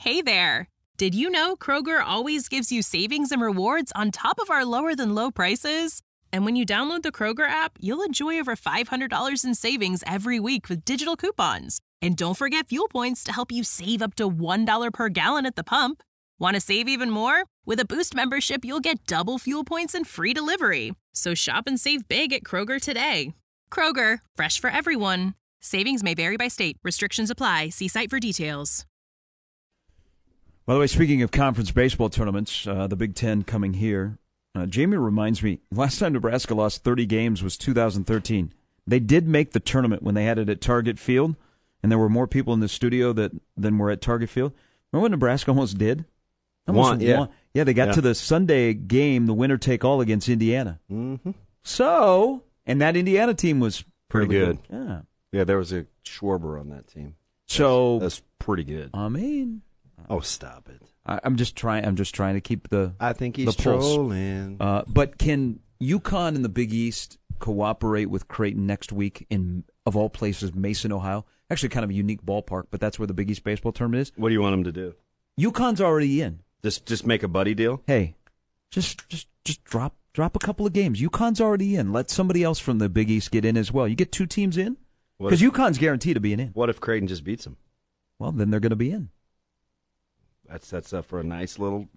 Hey there! Did you know Kroger always gives you savings and rewards on top of our lower-than-low prices? And when you download the Kroger app, you'll enjoy over $500 in savings every week with digital coupons. And don't forget fuel points to help you save up to $1 per gallon at the pump. Want to save even more? With a Boost membership, you'll get double fuel points and free delivery. So shop and save big at Kroger today. Kroger, fresh for everyone. Savings may vary by state. Restrictions apply. See site for details. By the way, speaking of conference baseball tournaments, the Big Ten coming here, Jamie reminds me, last time Nebraska lost 30 games was 2013. They did make the tournament when they had it at Target Field, and there were more people in the studio than were at Target Field. Remember what Nebraska almost did? Won. Yeah, they got to the Sunday game, the winner-take-all against Indiana. Mm-hmm. So, and that Indiana team was pretty good. Yeah, there was a Schwarber on that team. So that's pretty good. I mean, oh, stop it! I'm just trying to keep the. I think he's the pulse. trolling. But can UConn in the Big East cooperate with Creighton next week in, of all places, Mason, Ohio? Actually, kind of a unique ballpark, but that's where the Big East baseball tournament is. What do you want them to do? UConn's already in. Just make a buddy deal. Hey, just drop a couple of games. UConn's already in. Let somebody else from the Big East get in as well. You get two teams in because UConn's guaranteed to be in. What if Creighton just beats them? Well, then they're going to be in. That's up for a nice little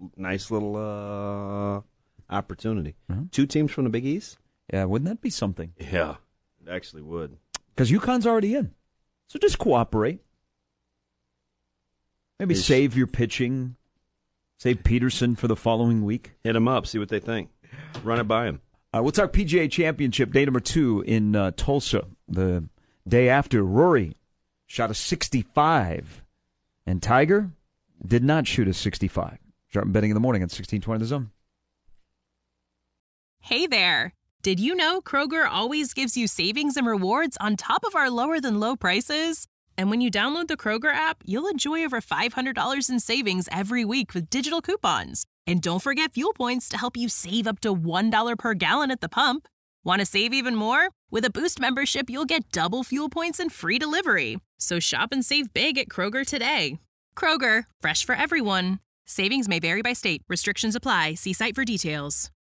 opportunity. Mm-hmm. Two teams from the Big East? Yeah, wouldn't that be something? Yeah, it actually would. Because UConn's already in. So just cooperate. Maybe save your pitching. Save Peterson for the following week. Hit them up, see what they think. Run it by them. We'll talk PGA Championship, day number 2 in Tulsa. The day after, Rory shot a 65. And Tiger did not shoot a 65. Sharp betting in the morning at 1620 The Zone. Hey there! Did you know Kroger always gives you savings and rewards on top of our lower-than-low prices? And when you download the Kroger app, you'll enjoy over $500 in savings every week with digital coupons. And don't forget fuel points to help you save up to $1 per gallon at the pump. Want to save even more? With a Boost membership, you'll get double fuel points and free delivery. So shop and save big at Kroger today. Kroger, fresh for everyone. Savings may vary by state. Restrictions apply. See site for details.